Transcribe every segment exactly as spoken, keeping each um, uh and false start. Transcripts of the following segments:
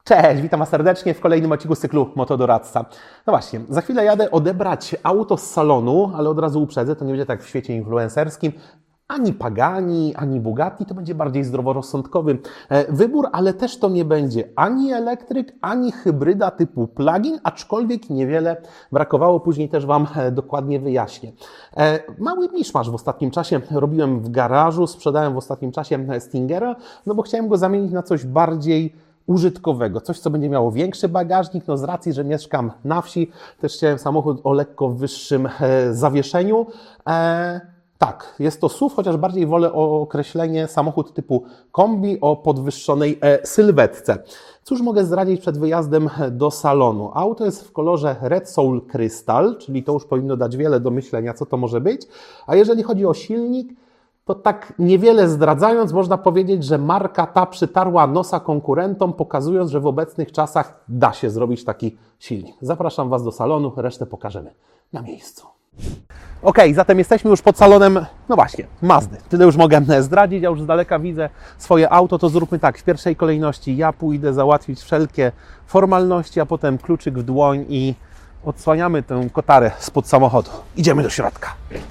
Cześć, witam Was serdecznie w kolejnym odcinku z cyklu Motodoradca. No właśnie, za chwilę jadę odebrać auto z salonu, ale od razu uprzedzę, to nie będzie tak w świecie influencerskim. Ani Pagani, ani Bugatti, to będzie bardziej zdroworozsądkowy wybór, ale też to nie będzie ani elektryk, ani hybryda typu plug-in, aczkolwiek niewiele brakowało, później też Wam dokładnie wyjaśnię. Mały miszmasz w ostatnim czasie robiłem w garażu, sprzedałem w ostatnim czasie Stingera, no bo chciałem go zamienić na coś bardziej użytkowego, coś, co będzie miało większy bagażnik, no z racji, że mieszkam na wsi, też chciałem samochód o lekko wyższym zawieszeniu. Tak, jest to S U V, chociaż bardziej wolę określenie samochód typu kombi o podwyższonej sylwetce. Cóż mogę zdradzić przed wyjazdem do salonu? Auto jest w kolorze Red Soul Crystal, czyli to już powinno dać wiele do myślenia, co to może być. A jeżeli chodzi o silnik, to tak niewiele zdradzając, można powiedzieć, że marka ta przytarła nosa konkurentom, pokazując, że w obecnych czasach da się zrobić taki silnik. Zapraszam Was do salonu, resztę pokażemy na miejscu. Ok, zatem jesteśmy już pod salonem, no właśnie, Mazdy. Tyle już mogę zdradzić, ja już z daleka widzę swoje auto, to zróbmy tak, w pierwszej kolejności ja pójdę załatwić wszelkie formalności, a potem kluczyk w dłoń i odsłaniamy tę kotarę spod samochodu. Idziemy do środka.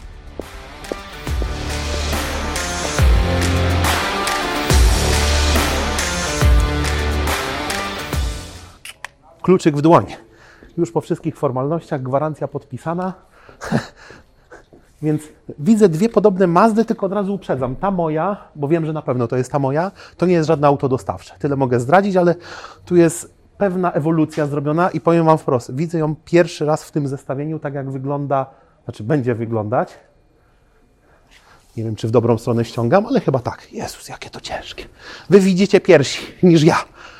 Kluczyk w dłoń. Już po wszystkich formalnościach, gwarancja podpisana. Więc widzę dwie podobne Mazdy, tylko od razu uprzedzam. Ta moja, bo wiem, że na pewno to jest ta moja, to nie jest żadne auto dostawcze. Tyle mogę zdradzić, ale tu jest pewna ewolucja zrobiona i powiem Wam wprost. Widzę ją pierwszy raz w tym zestawieniu, tak jak wygląda, znaczy będzie wyglądać. Nie wiem, czy w dobrą stronę ściągam, ale chyba tak. Jezus, jakie to ciężkie. Wy widzicie pierwsi niż ja.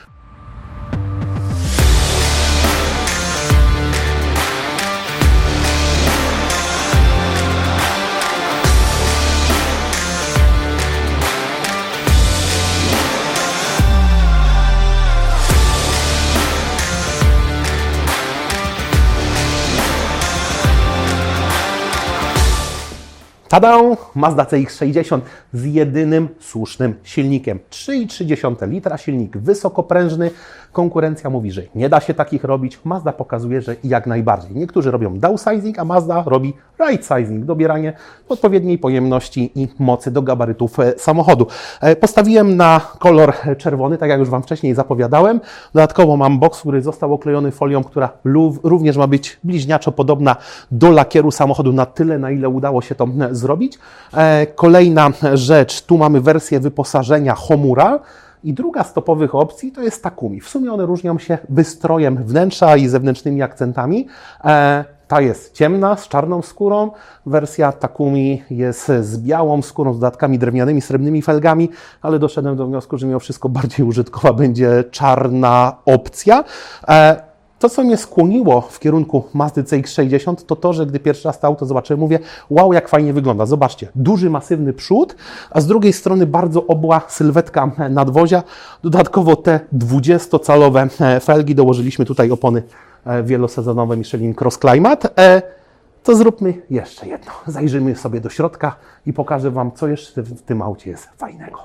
Tada! Mazda C X sześćdziesiąt z jedynym słusznym silnikiem. trzy i trzy litra, silnik wysokoprężny. Konkurencja mówi, że nie da się takich robić. Mazda pokazuje, że jak najbardziej. Niektórzy robią downsizing, a Mazda robi right-sizing, dobieranie odpowiedniej pojemności i mocy do gabarytów samochodu. Postawiłem na kolor czerwony, tak jak już Wam wcześniej zapowiadałem. Dodatkowo mam boks, który został oklejony folią, która również ma być bliźniaczo podobna do lakieru samochodu na tyle, na ile udało się to zrobić. Kolejna rzecz, tu mamy wersję wyposażenia Homura i druga z topowych opcji to jest Takumi. W sumie one różnią się wystrojem wnętrza i zewnętrznymi akcentami. Ta jest ciemna, z czarną skórą. Wersja Takumi jest z białą skórą, z dodatkami drewnianymi, srebrnymi felgami, ale doszedłem do wniosku, że mimo wszystko bardziej użytkowa będzie czarna opcja. To, co mnie skłoniło w kierunku Mazdy C X sześćdziesiąt, to to, że gdy pierwszy raz to auto zobaczyłem, mówię, wow, jak fajnie wygląda. Zobaczcie, duży, masywny przód, a z drugiej strony bardzo obła sylwetka nadwozia. Dodatkowo te dwudziestocalowe felgi, dołożyliśmy tutaj opony wielosezonowe Michelin Cross Climate. To zróbmy jeszcze jedno. Zajrzyjmy sobie do środka i pokażę Wam, co jeszcze w tym aucie jest fajnego.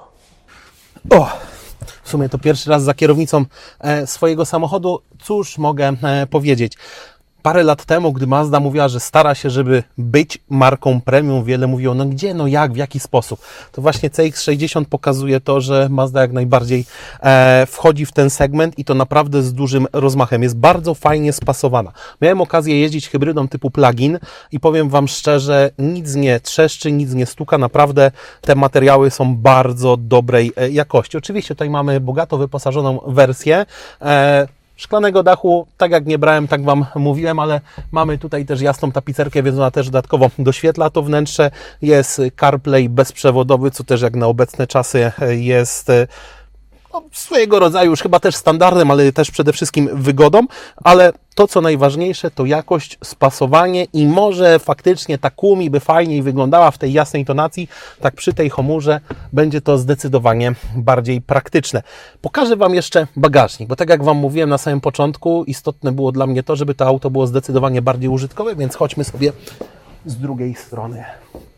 O! W sumie to pierwszy raz za kierownicą swojego samochodu. Cóż mogę powiedzieć? Parę lat temu, gdy Mazda mówiła, że stara się, żeby być marką premium, wiele mówiło, no gdzie, no jak, w jaki sposób. To właśnie C X sześćdziesiąt pokazuje to, że Mazda jak najbardziej e, wchodzi w ten segment i to naprawdę z dużym rozmachem. Jest bardzo fajnie spasowana. Miałem okazję jeździć hybrydą typu plug-in i powiem Wam szczerze, nic nie trzeszczy, nic nie stuka. Naprawdę te materiały są bardzo dobrej e, jakości. Oczywiście tutaj mamy bogato wyposażoną wersję. E, Szklanego dachu, tak jak nie brałem, tak Wam mówiłem, ale mamy tutaj też jasną tapicerkę, więc ona też dodatkowo doświetla to wnętrze. Jest CarPlay bezprzewodowy, co też jak na obecne czasy jest no, swojego rodzaju już chyba też standardem, ale też przede wszystkim wygodą, ale to, co najważniejsze, to jakość, spasowanie i może faktycznie Takumi by fajniej wyglądała w tej jasnej tonacji, tak przy tej Homurze będzie to zdecydowanie bardziej praktyczne. Pokażę Wam jeszcze bagażnik, bo tak jak Wam mówiłem na samym początku, istotne było dla mnie to, żeby to auto było zdecydowanie bardziej użytkowe, więc chodźmy sobie z drugiej strony.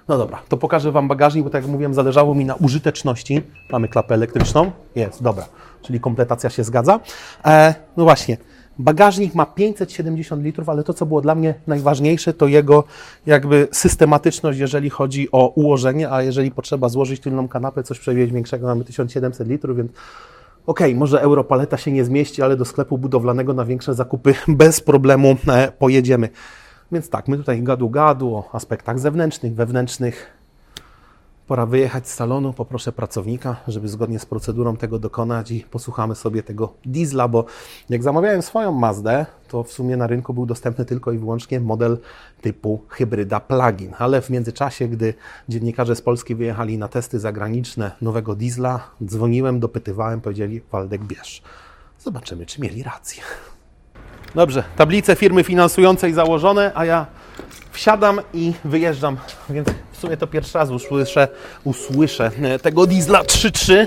No dobra, to pokażę Wam bagażnik, bo tak jak mówiłem, zależało mi na użyteczności. Mamy klapę elektryczną. Jest, dobra, czyli kompletacja się zgadza. E, no właśnie, bagażnik ma pięćset siedemdziesiąt litrów, ale to, co było dla mnie najważniejsze, to jego jakby systematyczność, jeżeli chodzi o ułożenie, a jeżeli potrzeba złożyć tylną kanapę, coś przewieźć większego, mamy tysiąc siedemset litrów, więc okej, okay, może Europaleta się nie zmieści, ale do sklepu budowlanego na większe zakupy bez problemu e, pojedziemy. Więc tak, my tutaj gadu-gadu o aspektach zewnętrznych, wewnętrznych. Pora wyjechać z salonu, poproszę pracownika, żeby zgodnie z procedurą tego dokonać i posłuchamy sobie tego diesla, bo jak zamawiałem swoją Mazdę, to w sumie na rynku był dostępny tylko i wyłącznie model typu hybryda plug-in, ale w międzyczasie, gdy dziennikarze z Polski wyjechali na testy zagraniczne nowego diesla, dzwoniłem, dopytywałem, powiedzieli: Waldek, bierz. Zobaczymy, czy mieli rację. Dobrze, tablice firmy finansującej założone, a ja wsiadam i wyjeżdżam, więc w sumie to pierwszy raz usłyszę, usłyszę tego diesla trzy trzy.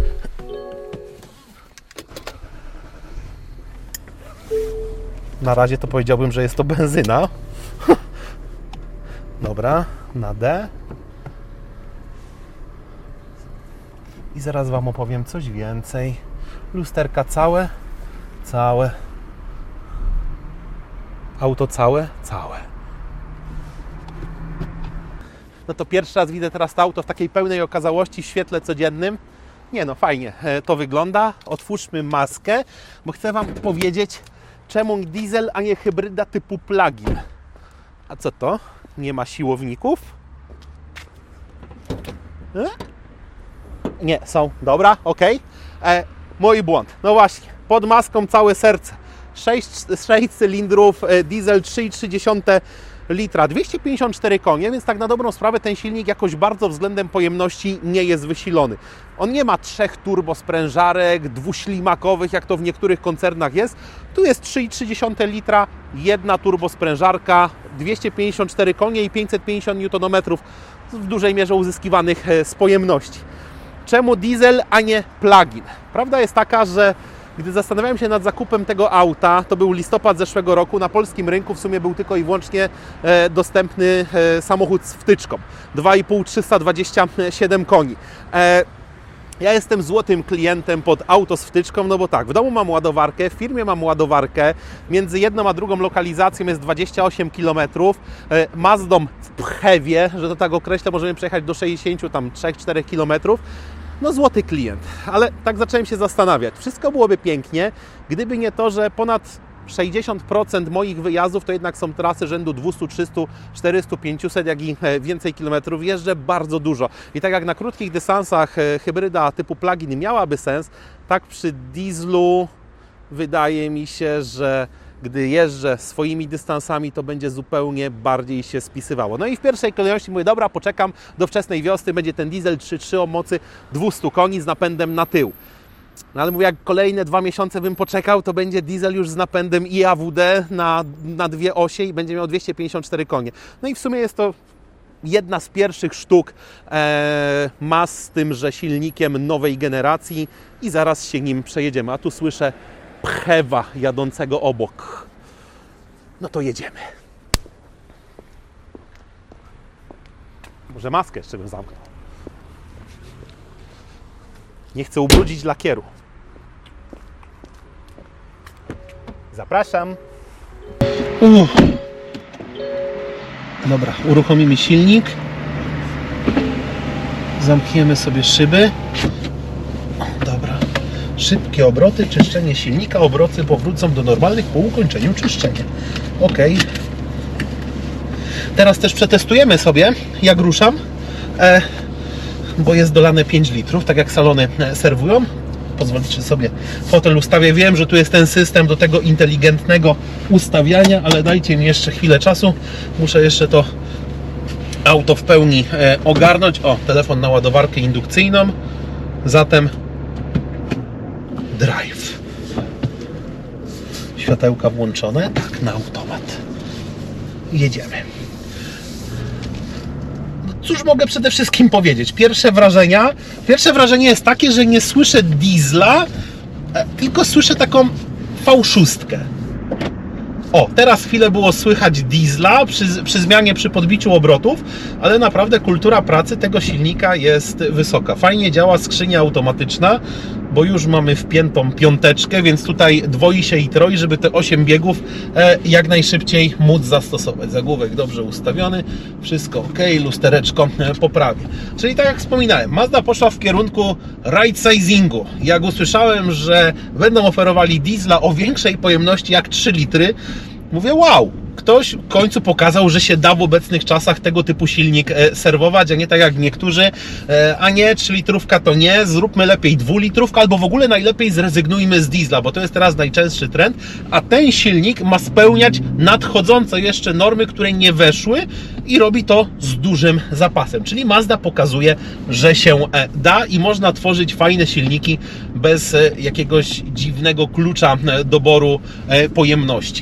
Na razie to powiedziałbym, że jest to benzyna. Dobra, na D. I zaraz Wam opowiem coś więcej. Lusterka całe, całe. Auto całe, całe. No to pierwszy raz widzę teraz to auto w takiej pełnej okazałości w świetle codziennym. Nie no, fajnie to wygląda. Otwórzmy maskę, bo chcę Wam powiedzieć, czemu diesel, a nie hybryda typu plug-in. A co to? Nie ma siłowników? E? Nie, są. Dobra, ok. E, mój błąd. No właśnie, pod maską całe serce. sześć cylindrów, diesel trzy przecinek trzy litra, dwieście pięćdziesiąt cztery konie, więc tak na dobrą sprawę ten silnik jakoś bardzo względem pojemności nie jest wysilony. On nie ma trzech turbosprężarek, dwuślimakowych, jak to w niektórych koncernach jest. Tu jest trzy przecinek trzy litra, jedna turbosprężarka, dwieście pięćdziesiąt cztery konie i pięćset pięćdziesiąt niutonometrów w dużej mierze uzyskiwanych z pojemności. Czemu diesel, a nie plug-in? Prawda jest taka, że gdy zastanawiałem się nad zakupem tego auta, to był listopad zeszłego roku, na polskim rynku w sumie był tylko i wyłącznie e, dostępny e, samochód z wtyczką. dwa i pół, trzysta dwadzieścia siedem koni. E, ja jestem złotym klientem pod auto z wtyczką, no bo tak, w domu mam ładowarkę, w firmie mam ładowarkę, między jedną a drugą lokalizacją jest dwadzieścia osiem kilometrów. E, Mazdą w Pchewie, że to tak określę, możemy przejechać do sześćdziesiąt trzy do czterech kilometrów. No złoty klient, ale tak zacząłem się zastanawiać. Wszystko byłoby pięknie, gdyby nie to, że ponad sześćdziesiąt procent moich wyjazdów to jednak są trasy rzędu dwieście, trzysta, czterysta, pięćset, jak i więcej kilometrów. Jeżdżę bardzo dużo. I tak jak na krótkich dystansach hybryda typu plug-in miałaby sens, tak przy dieslu wydaje mi się, że gdy jeżdżę swoimi dystansami, to będzie zupełnie bardziej się spisywało. No i w pierwszej kolejności mówię, dobra, poczekam do wczesnej wiosny, będzie ten diesel trzy trzy o mocy dwieście koni z napędem na tył. No ale mówię, jak kolejne dwa miesiące bym poczekał, to będzie diesel już z napędem I A W D na, na dwie osie i będzie miał dwieście pięćdziesiąt cztery konie. No i w sumie jest to jedna z pierwszych sztuk e, mas z tymże silnikiem nowej generacji i zaraz się nim przejedziemy. A tu słyszę Pchewa jadącego obok. No to jedziemy. Może maskę jeszcze bym zamknął. Nie chcę ubrudzić lakieru. Zapraszam. Uff. Dobra, uruchomimy silnik. Zamkniemy sobie szyby. Dobra. Szybkie obroty, czyszczenie silnika. Obroty powrócą do normalnych po ukończeniu czyszczenia. Ok. Teraz też przetestujemy sobie, jak ruszam, e, bo jest dolane pięć litrów, tak jak salony serwują. Pozwolicie sobie fotel ustawię. Wiem, że tu jest ten system do tego inteligentnego ustawiania, ale dajcie mi jeszcze chwilę czasu. Muszę jeszcze to auto w pełni e, ogarnąć. O, telefon na ładowarkę indukcyjną. Zatem drive. Światełka włączone. Tak, na automat. Jedziemy. Cóż mogę przede wszystkim powiedzieć? Pierwsze wrażenia. Pierwsze wrażenie jest takie, że nie słyszę diesla, tylko słyszę taką V sześć. O, teraz chwilę było słychać diesla przy, przy zmianie, przy podbiciu obrotów, ale naprawdę kultura pracy tego silnika jest wysoka. Fajnie działa skrzynia automatyczna, bo już mamy wpiętą piąteczkę, więc tutaj dwoi się i troi, żeby te osiem biegów e, jak najszybciej móc zastosować. Zagłówek dobrze ustawiony, wszystko ok, lustereczko e, poprawię. Czyli tak jak wspominałem, Mazda poszła w kierunku right sizingu. Jak usłyszałem, że będą oferowali diesla o większej pojemności jak trzy litry, mówię wow, ktoś w końcu pokazał, że się da w obecnych czasach tego typu silnik serwować, a nie tak jak niektórzy, a nie trzy litrówka to nie, zróbmy lepiej dwulitrówkę, albo w ogóle najlepiej zrezygnujmy z diesla, bo to jest teraz najczęstszy trend, a ten silnik ma spełniać nadchodzące jeszcze normy, które nie weszły i robi to z dużym zapasem, czyli Mazda pokazuje, że się da i można tworzyć fajne silniki bez jakiegoś dziwnego klucza doboru pojemności.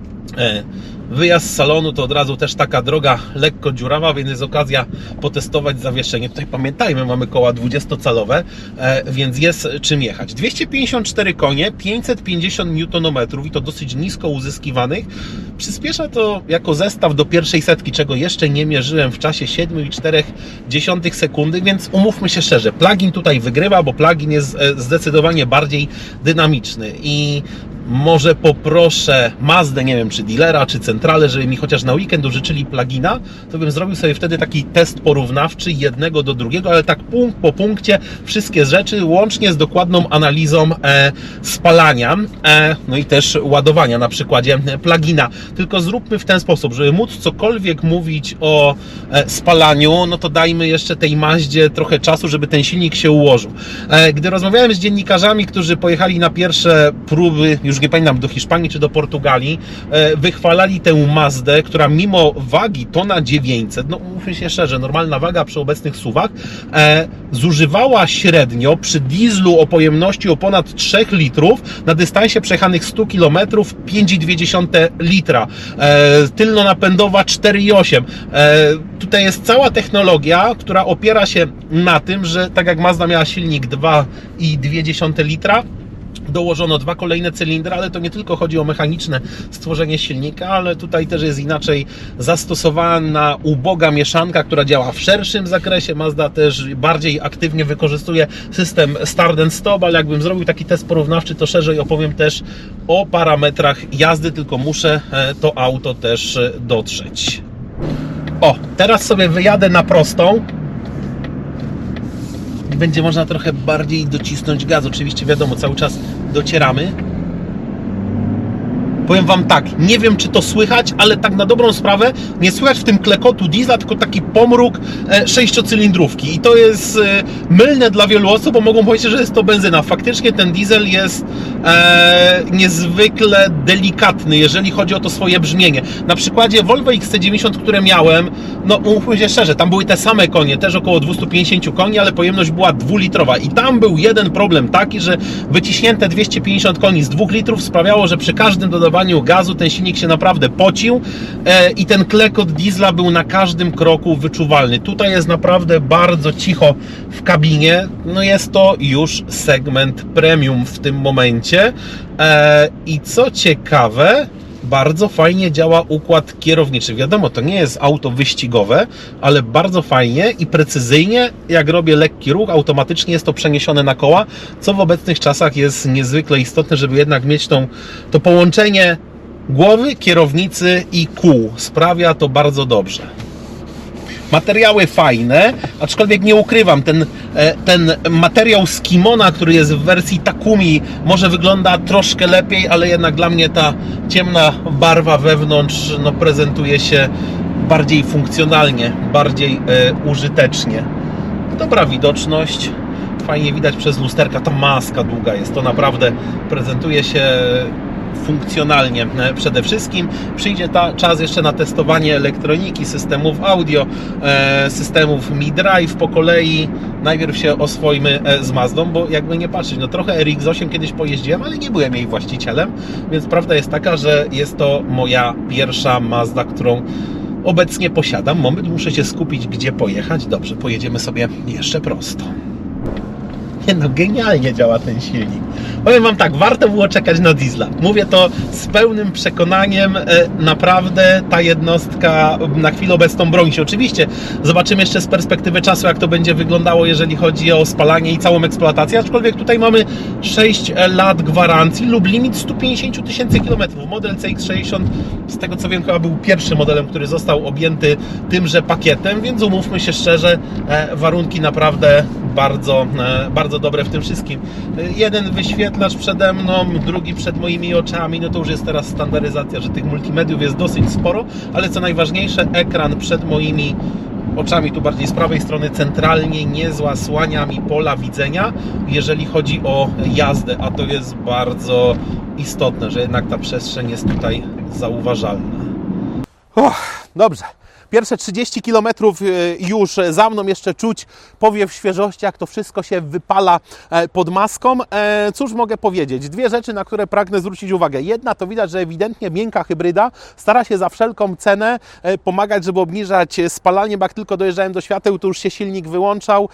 Wyjazd z salonu to od razu też taka droga lekko dziurawa, więc jest okazja potestować zawieszenie. Tutaj pamiętajmy, mamy koła dwudziestocalowe, więc jest czym jechać. dwieście pięćdziesiąt cztery konie, pięćset pięćdziesiąt niutonometrów i to dosyć nisko uzyskiwanych. Przyspiesza to jako zestaw do pierwszej setki, czego jeszcze nie mierzyłem, w czasie siedem przecinek cztery sekundy, więc umówmy się szczerze, plug-in tutaj wygrywa, bo plug-in jest zdecydowanie bardziej dynamiczny i może poproszę Mazdę, nie wiem, czy dealera, czy centralę, żeby mi chociaż na weekend użyczyli plugina, to bym zrobił sobie wtedy taki test porównawczy jednego do drugiego, ale tak punkt po punkcie wszystkie rzeczy, łącznie z dokładną analizą e, spalania, e, no i też ładowania na przykładzie plugina. Tylko zróbmy w ten sposób, żeby móc cokolwiek mówić o e, spalaniu, no to dajmy jeszcze tej Mazdzie trochę czasu, żeby ten silnik się ułożył. E, gdy rozmawiałem z dziennikarzami, którzy pojechali na pierwsze próby, już nie pamiętam, do Hiszpanii czy do Portugalii, wychwalali tę Mazdę, która mimo wagi tona dziewięćset, no mówmy się szczerze, normalna waga przy obecnych suwach, e, zużywała średnio przy dieslu o pojemności o ponad trzy litrów na dystansie przejechanych stu kilometrów pięć przecinek dwa litra. E, tylno-napędowa cztery przecinek osiem. E, tutaj jest cała technologia, która opiera się na tym, że tak jak Mazda miała silnik dwa przecinek dwa litra, dołożono dwa kolejne cylindry, ale to nie tylko chodzi o mechaniczne stworzenie silnika, ale tutaj też jest inaczej zastosowana uboga mieszanka, która działa w szerszym zakresie. Mazda też bardziej aktywnie wykorzystuje system start and stop, ale jakbym zrobił taki test porównawczy, to szerzej opowiem też o parametrach jazdy, tylko muszę to auto też dotrzeć. O, teraz sobie wyjadę na prostą. Będzie można trochę bardziej docisnąć gaz. Oczywiście wiadomo, cały czas docieramy. Powiem Wam tak, nie wiem czy to słychać, ale tak na dobrą sprawę nie słychać w tym klekotu diesla, tylko taki pomruk e, sześciocylindrówki. I to jest e, mylne dla wielu osób, bo mogą powiedzieć, że jest to benzyna. Faktycznie ten diesel jest e, niezwykle delikatny, jeżeli chodzi o to swoje brzmienie. Na przykładzie Volvo X C dziewięćdziesiąt, które miałem, no mówmy się szczerze, tam były te same konie, też około dwieście pięćdziesiąt koni, ale pojemność była dwulitrowa. I tam był jeden problem taki, że wyciśnięte dwieście pięćdziesiąt koni z dwóch litrów sprawiało, że przy każdym dodawaniu gazu ten silnik się naprawdę pocił e, i ten klekot diesla był na każdym kroku wyczuwalny. Tutaj jest naprawdę bardzo cicho w kabinie. No jest to już segment premium w tym momencie. E, I co ciekawe, bardzo fajnie działa układ kierowniczy. Wiadomo, to nie jest auto wyścigowe, ale bardzo fajnie i precyzyjnie, jak robię lekki ruch, automatycznie jest to przeniesione na koła, co w obecnych czasach jest niezwykle istotne, żeby jednak mieć tą, to połączenie głowy, kierownicy i kół. Sprawia to bardzo dobrze. Materiały fajne, aczkolwiek nie ukrywam, ten, ten materiał z kimona, który jest w wersji Takumi, może wygląda troszkę lepiej, ale jednak dla mnie ta ciemna barwa wewnątrz no, prezentuje się bardziej funkcjonalnie, bardziej e, użytecznie. Dobra widoczność, fajnie widać przez lusterka, ta maska długa jest, to naprawdę prezentuje się funkcjonalnie przede wszystkim. Przyjdzie ta, czas jeszcze na testowanie elektroniki, systemów audio, e, systemów Mi Drive po kolei. Najpierw się oswoimy z Mazdą, bo jakby nie patrzeć, no trochę R X osiem kiedyś pojeździłem, ale nie byłem jej właścicielem, więc prawda jest taka, że jest to moja pierwsza Mazda, którą obecnie posiadam. Moment, muszę się skupić, gdzie pojechać. Dobrze, pojedziemy sobie jeszcze prosto. Nie no, genialnie działa ten silnik. Powiem Wam tak, warto było czekać na diesla. Mówię to z pełnym przekonaniem. Naprawdę ta jednostka na chwilę obecną broni się. Oczywiście zobaczymy jeszcze z perspektywy czasu, jak to będzie wyglądało, jeżeli chodzi o spalanie i całą eksploatację. Aczkolwiek tutaj mamy sześć lat gwarancji lub limit sto pięćdziesiąt tysięcy kilometrów. Model C X sześćdziesiąt, z tego co wiem, chyba był pierwszym modelem, który został objęty tymże pakietem, więc umówmy się szczerze, warunki naprawdę bardzo, bardzo dobre w tym wszystkim. Jeden wyświetlacz przede mną, drugi przed moimi oczami, no to już jest teraz standaryzacja, że tych multimediów jest dosyć sporo, ale co najważniejsze, ekran przed moimi oczami, tu bardziej z prawej strony, centralnie nie zasłania mi pola widzenia, jeżeli chodzi o jazdę, a to jest bardzo istotne, że jednak ta przestrzeń jest tutaj zauważalna. Oh, dobrze. Pierwsze trzydzieści kilometrów już za mną, jeszcze czuć powiew świeżości, jak to wszystko się wypala pod maską. Cóż mogę powiedzieć? Dwie rzeczy, na które pragnę zwrócić uwagę. Jedna to widać, że ewidentnie miękka hybryda stara się za wszelką cenę pomagać, żeby obniżać spalanie, bo jak tylko dojeżdżałem do świateł, to już się silnik wyłączał.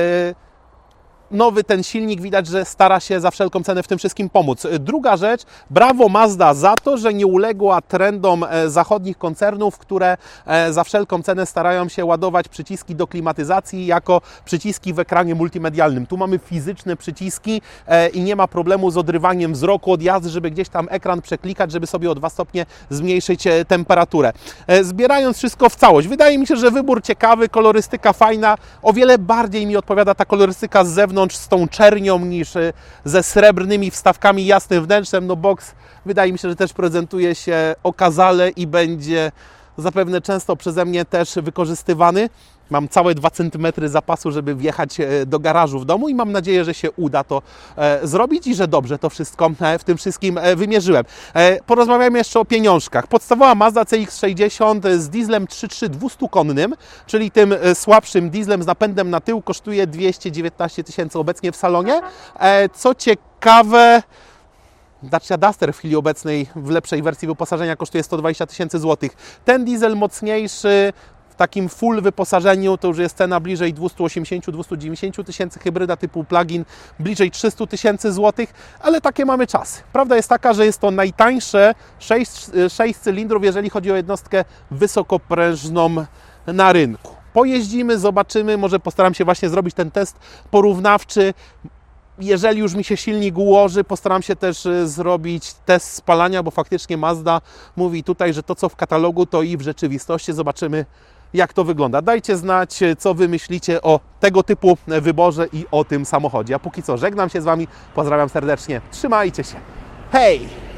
Nowy ten silnik widać, że stara się za wszelką cenę w tym wszystkim pomóc. Druga rzecz, brawo Mazda za to, że nie uległa trendom zachodnich koncernów, które za wszelką cenę starają się ładować przyciski do klimatyzacji jako przyciski w ekranie multimedialnym. Tu mamy fizyczne przyciski i nie ma problemu z odrywaniem wzroku od jazdy, żeby gdzieś tam ekran przeklikać, żeby sobie o dwa stopnie zmniejszyć temperaturę. Zbierając wszystko w całość, wydaje mi się, że wybór ciekawy, kolorystyka fajna. O wiele bardziej mi odpowiada ta kolorystyka z zewnątrz, z tą czernią, niż ze srebrnymi wstawkami jasnym wnętrzem. No boks wydaje mi się, że też prezentuje się okazale i będzie zapewne często przeze mnie też wykorzystywany. Mam całe dwa centymetry zapasu, żeby wjechać do garażu w domu i mam nadzieję, że się uda to e, zrobić i że dobrze to wszystko e, w tym wszystkim e, wymierzyłem. E, porozmawiamy jeszcze o pieniążkach. Podstawowa Mazda C X sześćdziesiąt z dieslem trzy trzy dwustukonnym, czyli tym słabszym dieslem z napędem na tył, kosztuje dwieście dziewiętnaście tysięcy obecnie w salonie. E, co ciekawe, Dacia Duster w chwili obecnej w lepszej wersji wyposażenia kosztuje sto dwadzieścia tysięcy złotych. Ten diesel mocniejszy w takim full wyposażeniu to już jest cena bliżej dwieście osiemdziesiąt do dwustu dziewięćdziesięciu tysięcy, hybryda typu plug-in bliżej trzysta tysięcy złotych, ale takie mamy czasy. Prawda jest taka, że jest to najtańsze sześć cylindrów, jeżeli chodzi o jednostkę wysokoprężną na rynku. Pojeździmy, zobaczymy, może postaram się właśnie zrobić ten test porównawczy. Jeżeli już mi się silnik ułoży, postaram się też zrobić test spalania, bo faktycznie Mazda mówi tutaj, że to co w katalogu, to i w rzeczywistości. Zobaczymy, jak to wygląda. Dajcie znać, co Wy myślicie o tego typu wyborze i o tym samochodzie. A póki co żegnam się z Wami, pozdrawiam serdecznie, trzymajcie się, hej!